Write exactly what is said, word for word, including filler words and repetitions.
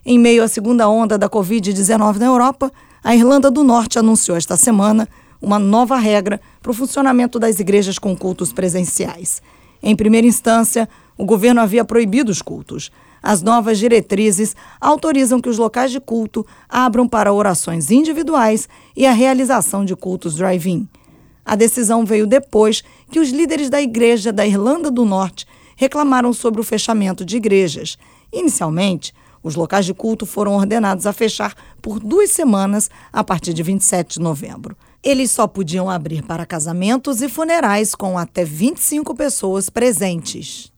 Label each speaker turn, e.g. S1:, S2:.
S1: Em meio à segunda onda da covid dezenove na Europa, a Irlanda do Norte anunciou esta semana uma nova regra para o funcionamento das igrejas com cultos presenciais. Em primeira instância, o governo havia proibido os cultos. As novas diretrizes autorizam que os locais de culto abram para orações individuais e a realização de cultos drive-in. A decisão veio depois que os líderes da Igreja da Irlanda do Norte reclamaram sobre o fechamento de igrejas. Inicialmente, os locais de culto foram ordenados a fechar por duas semanas a partir de vinte e sete de novembro. Eles só podiam abrir para casamentos e funerais com até vinte e cinco pessoas presentes.